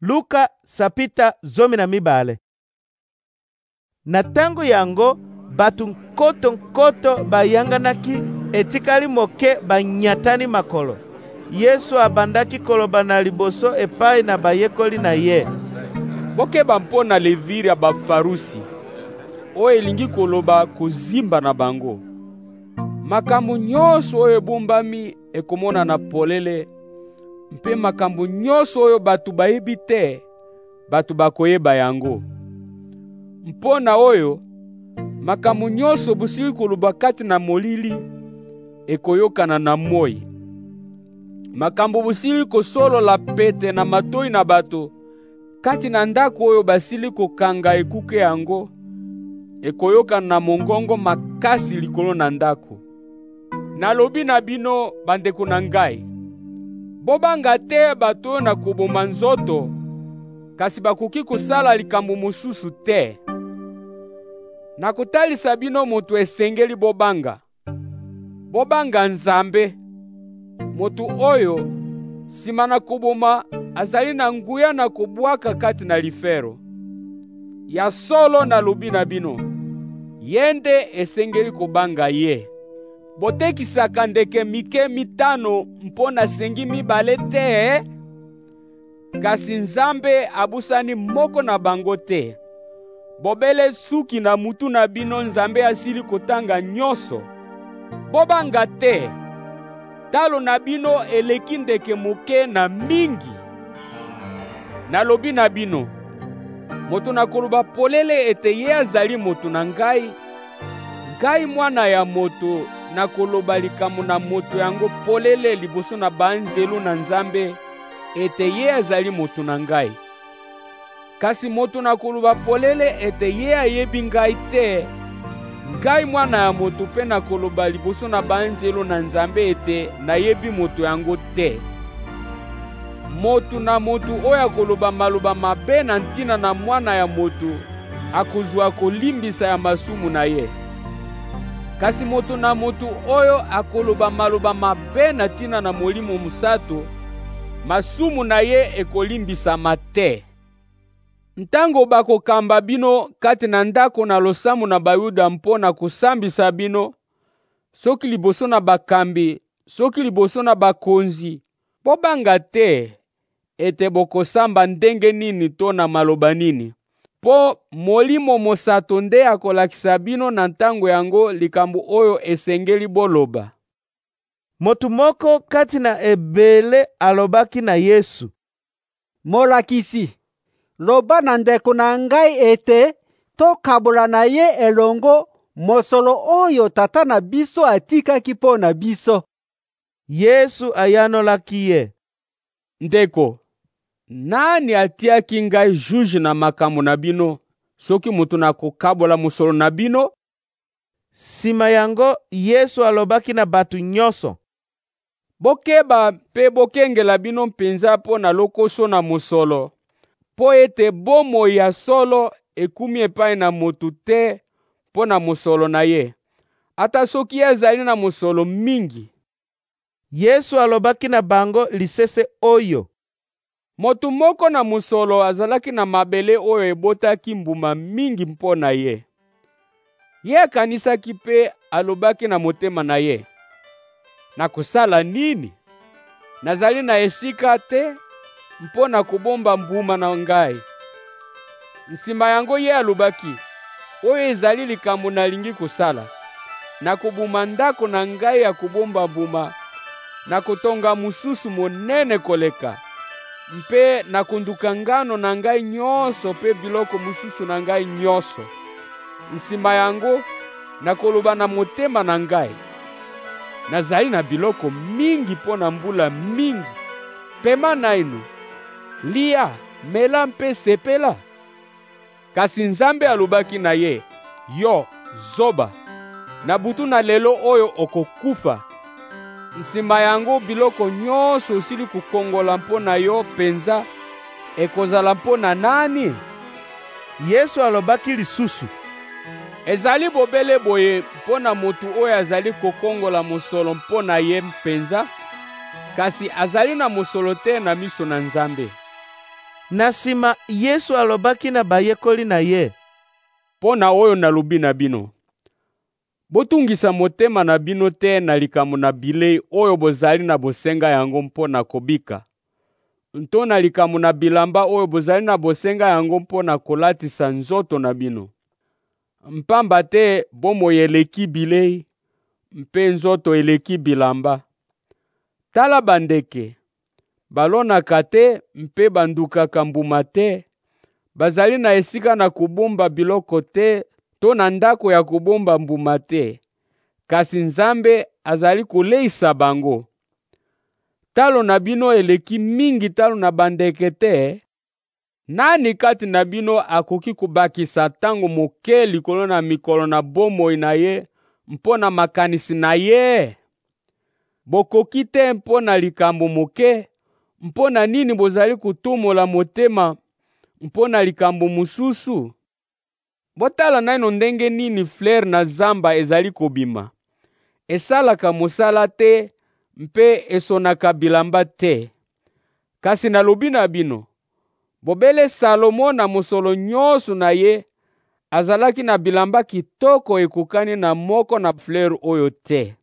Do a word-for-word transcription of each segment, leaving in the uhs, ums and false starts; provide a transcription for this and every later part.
Luka sapita zomi na mibale. Na tango yango batu nkoto nkoto bayanganaki etikali moke banyatani makolo. Yesu abandaki koloba na liboso epai na bayekoli na ye. Bokeba mpona leviri ya bafarusi oyo elingi koloba kozimba na bango. Makambo nyonso oyo ebumbami ekomona na polele, mpe makambo nyonso oyo batu bayebi te, batu bakoyeba yango. Mpona oyo, makambo nyonso busili koloba kati na molili ekoyokana na moi. Makambo busili kosolola pete na matoi na bato kati na ndako oyo basili kokanga ekuke yango ekoyokana na mongongo makasi likolo na ndako. Nalobi na bino bandeko na ngai, bobanga te bato oyo na koboma nzoto, kasi bakoki kosala likambo mosusu te. Nakotalisa bino moto esengeli bobanga. Bobanga Nzambe, moto oyo sima na koboma azali na nguya na kobwaka kati na lifero. Ya solo nalobi na bino, yende esengeli kobanga ye. Botekisaka ndeke mike mitano mpona sengi mibale te, kasi Nzambe abusani moko na bango te. Bobele suki na mutu na bino Nzambe asili kotanga nyonso. Bobanga te, talo na bino eleki ndeke moke na mingi. Nalobi na bino, moto na koloba polele ete ye azali moto na ngai, ngai mwana ya moto na koloba likambo na moto yango polele liboso na banzelu na Nzambe ete ye azali moto na ngai. Kasi moto na koloba polele ete ye ayebi ngai te, ngai mwana ya moto pe na koloba liboso na banzelu na Nzambe ete nayebi moto yango te. Moto na moto oyo akoloba maloba mabe na ntina na mwana ya moto akozwa kolimbisa ya masumu na ye. Kasi moto na moto oyo akoloba maloba mabe na ntina na Molimo Mosantu, masumu na ye ekolimbisama te. Ntango bakokamba bino kati na ndako na losambo na Bayuda mpona kosambisa bino, soki liboso na bakambi, soki liboso na bakonzi, bobanga te ete bokosamba ndenge nini to na maloba nini. Po Molimo Mosantu nde akolakisa bino na ntango yango likambo oyo esengeli boloba. Motu moko kati na ebele alobaki na Yesu, Molakisi, loba na ndeko na ngai ete tokabola na ye elongo mosolo oyo tata na biso atikaki mpo na biso. Yesu ayanolaki ye, ndeko, nani atiaki ngai juge na makambo na bino, soki moto na kokabola mosolo na bino? Sima yango Yesu alobaki na batu nyonso, bokeba pe bokengela bino mpenza mpo na lokoso na mosolo, po ete bomoi ya solo ekumi epai na motu te mpo na mosolo na ye, ata soki azali na mosolo mingi. Yesu alobaki na bango lisese oyo, motu moko na mosolo azalaki na mabele oyo ebotaki mbuma mingi mpo na ye. Ye akanisaki pe alobaki na motema na ye, nakosala nini? Nazali na esika te mpo na kobomba mbuma na ngai. Nsima yango ye alobaki, oyo ezali likambo nalingi kosala. Nakobuma ndako na ngai ya kobomba mbuma, nakotonga mususu monene koleka, mpe nakonduka ngano na ngai nyonso pe biloko mususu na ngai nyonso. Nsima yango nakoloba na motema na ngai, nazali na biloko mingi mpo na mbula mingi. Pema nainu, lia, mela mpe sepela. Kasi Nzambe alobaki na ye, yo, zoba, na butu na lelo oyo okokufa. Nsima yango biloko nyonso osili kukongola mpo na yo penza, ekozala mpo na nani? Yesu alobaki lisusu, ezali bobele boye mpo na motu oyo azali kokongola mosolo mpo na ye mpenza, kasi azali na mosolo te na miso na Nzambe. Na sima Yesu alobaki na bayekoli na ye: Pona oyo nalobi na bino, botungisa motema na bino te na likambo na bilei oyo bozali na bosenga yango mpona kobika, nto na likambo na bilamba oyo bozali na bosenga yango mpona kolatisa nzoto na bino. Mpamba te bomoi eleki bilei, mpe nzoto eleki bilamba. Tala bandeke, balonaka te mpe bandukaka mbuma te, bazali na esika na kubomba biloko te to na ndako ya kubomba mbuma te, kasi Nzambe azali koleisa bango. Talo na bino eleki mingi talo na bandeke te. Nani kati na bino akoki kubakisa tango moke likolo na mikolo na bomoi na ye mpona makanisi na ye? Bokoki te mpona likambo moke, mpona nini bozali kutumola motema mpona likambo mususu? Botala naino ndenge nini fleur na zamba ezali kobima. Esalaka mosala te, mpe esonaka bilamba te. Kasi nalobi na bino, bobele Salomo na mosolo nyonso na ye azalaki na bilamba kitoko ekokani na moko na fleur oyo te.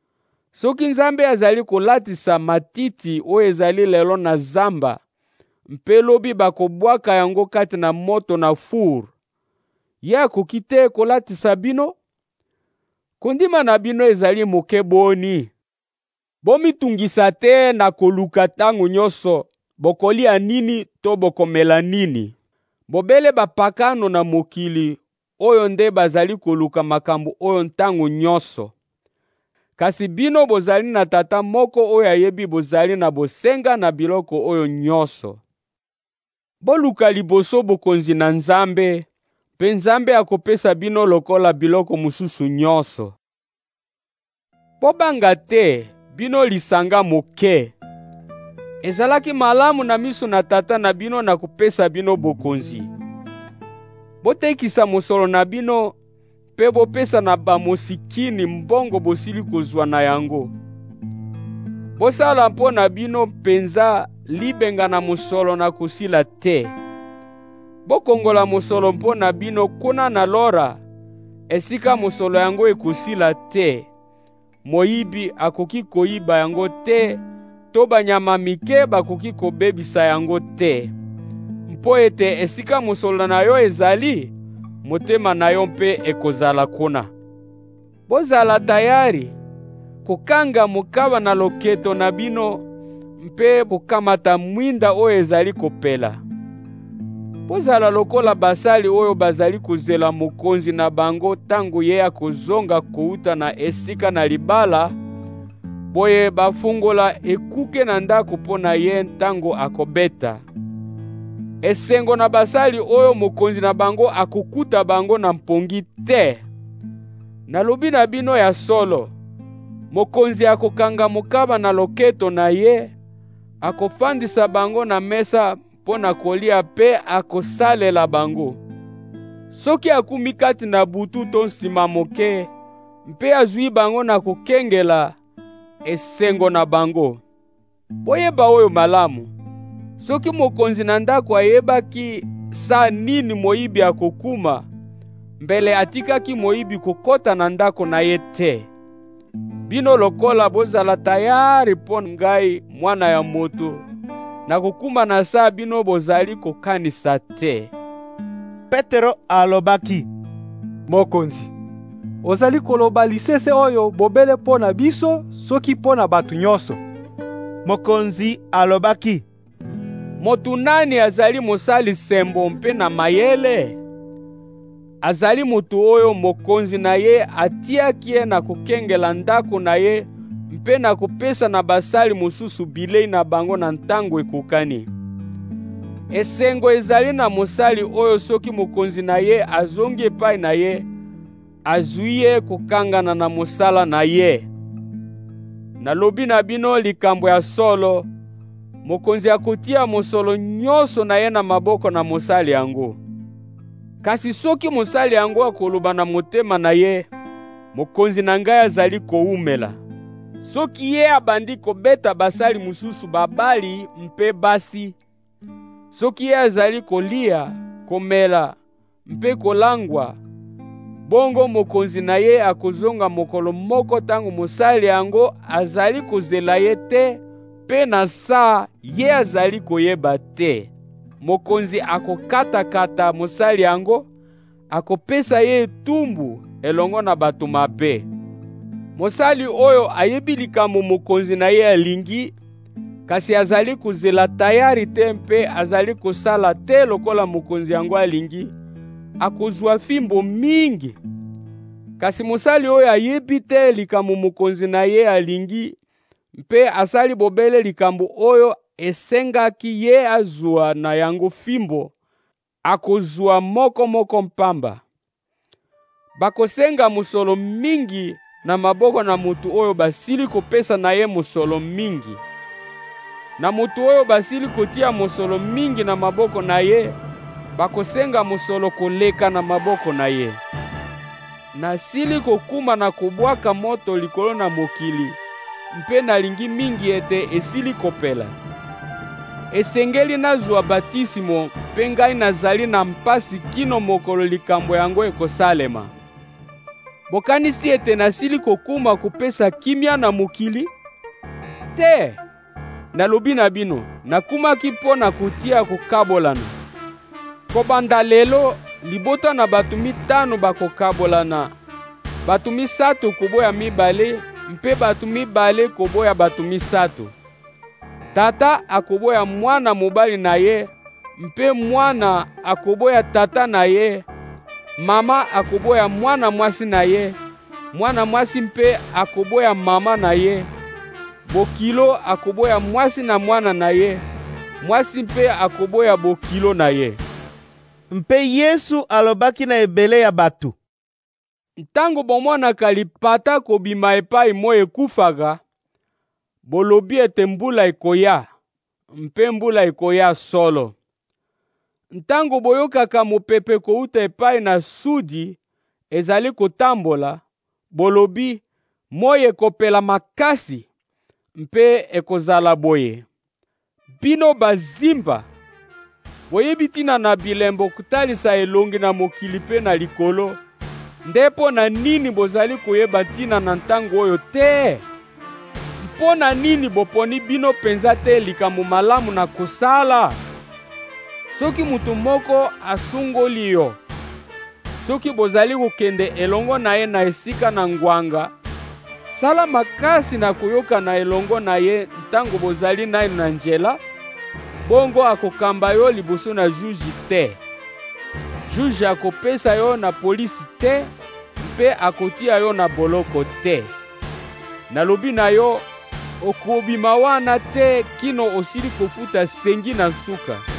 Soki Nzambe azali kolatisa matiti oyo ezali lelo na zamba, mpe lobi bakobwaka yango kati na moto na fur, ye akoki te kolatisa bino? Kondima na bino ezali moke boni. Bomitungisa te na koluka tango nyonso bokolia nini to bokomela nini. Bobele bapakano na mokili oyo nde bazali koluka makambo oyo ntango nyonso. Kasi bino bozali na tata moko oyo ayebi bozali na bosenga na biloko oyo nyonso. Boluka liboso bokonzi na Nzambe, mpe Nzambe akopesa bino lokola biloko mususu nyonso. Bobanga te bino lisanga moke. Ezalaki malamu na miso na tata na bino na kopesa bino bokonzi. Botekisa mosolo na bino, mpe bopesa na bamosikini mbongo bosili kozwa na yango. Bosala mpo na bino penza libenga na mosolo na kosila te. Bokongola mosolo mpo na bino kuna na lora, esika mosolo yango ekosila te. Moyibi akoki koyiba yango te, to banyama mike bakoki kobebisa yango te. Mpo ete esika mosolo na yo ezali, motema na yo mpe ekozala kuna. Bozala tayari kokanga mokaba na loketo na bino, mpe kokamata mwinda oyo ezali kopela. Bozala lokola basali oyo bazali kozela mokonzi na bango tango ye akozonga kouta na esika na libala, boye bafungola ekuke na ndako mpo na ye ntango akobeta. Esengo na basali oyo mokonzi na bango akokuta bango na mpongi te. Nalobi na bino ya solo, mokonzi akokanga mokaba na loketo na ye, akofandisa bango na mesa mpo na kolia pe akosalela bango. Soki akumi kati na butu to nsima moke, mpe azwi bango na kokengela esengo na bango. Boyeba oyo malamu. Soki mokonzi na ndako ayebaki sa nini moyibi akokuma, mbele atikaki moyibi kokota na ndako na ye te. Bino lokola bozala tayari mpo ngai mwana ya moto, na kokuma na sa bino bozali kokanisa te. Petero alobaki: Mokonzi, ozali koloba lisese oyo bobele mpo na biso soki mpo na bato nyonso? Mokonzi alobaki: Motu nani azali mosali sembo mpe na mayele? Azali mutu oyo mokonzi na ye atiaki ye na kokengela ndako na ye mpe na kopesa na basali mosusu bilei na bango na ntango ekokani. Esengo ezali na mosali oyo soki mokonzi na ye azongi epai na ye, azwi ye kokangana na mosala na ye. Nalobi na bino likambo ya solo, mokonzi akotia mosolo nyonso na ye na maboko na mosali yango. Kasi soki mosali yango akoloba na motema na ye, mokonzi na ngai azali koumela. Soki ye abandi kobeta basali mususu babali mpe basi, Soki ye azali kolia, komela, mpe kolangwa, bongo mokonzi na ye akozonga mokolo moko tango mosali yango azali kozela ye te, pe na saa ye azali koyeba te. Mokonzi akokata-kata mosali yango, akopesa ye etumbu elongo na bato mabe. Mosali oyo ayebi likambo mokonzi na ye alingi, kasi azali kozela tayari te mpe azali kosala te lokola mokonzi yango alingi, akozwa fimbo mingi. Kasi mosali oyo ayebi te likambo mokonzi na ye alingi, mpe asali bobele likambo oyo esengaki ye azwa na yango fimbo, akozwa moko moko mpamba. Bakosenga musolo mingi na maboko na mutu oyo basili kopesa na ye musolo mingi. Na mutu oyo basili kotia musolo mingi na maboko na ye, bakosenga musolo koleka na maboko na ye. Nasili kokuma na kubwaka moto likolo na mokili, mpe nalingi mingi ete esili kopela. Esengeli nazwa batisimo, mpe ngai nazali na mpasi kino mokolo likambo yango ekosalema. Bokanisi ete nasili kokuma kupesa kimia na mokili? Te! Nalobi na bino, nakumaki mpo na kutia kokabolana. Kobanda lelo, libota na batu mitano bakokabolana. Batu misato koboya mibale, mpe batu mibale koboya batu misato. Tata akoboya mwana mobali na ye, mpe mwana akoboya tata na ye. Mama akoboya mwana mwasi na ye, mwana mwasi mpe akoboya mama na ye. Bokilo akoboya mwasi na mwana na ye, mwasi mpe akoboya bokilo na ye. Mpe Yesu alobaki na ebele ya batu: Ntango bomonaka lipata kobima epai mo ekufaka, bolobi ete mbula ekoya, mpe mbula ekoya solo. Ntango boyokaka mopepe kouta epai na sudi ezali kotambola, bolobi moye ekopela makasi, mpe ekozala boye. Bino bazimba, boyebi tina na bilembo kutalisa elongi na mokili pe na likolo, ndepo na nini bozali koyeba tina na ntango oyo te? Mpo na nini boponi bino penza te likambo malamu na kosala? Soki mutu moko asungoli yo, soki bozali kokende elongo na ye na esika na ngwanga, sala makasi na koyoka na elongo na ye ntango bozali naye na nzela, bongo akokamba yo liboso na juji te. Juji akopesa yo na polisi te, mpe akotia yo na boloko te. Nalobi na yo, okobima wana te kino osili kofuta sengi na suka.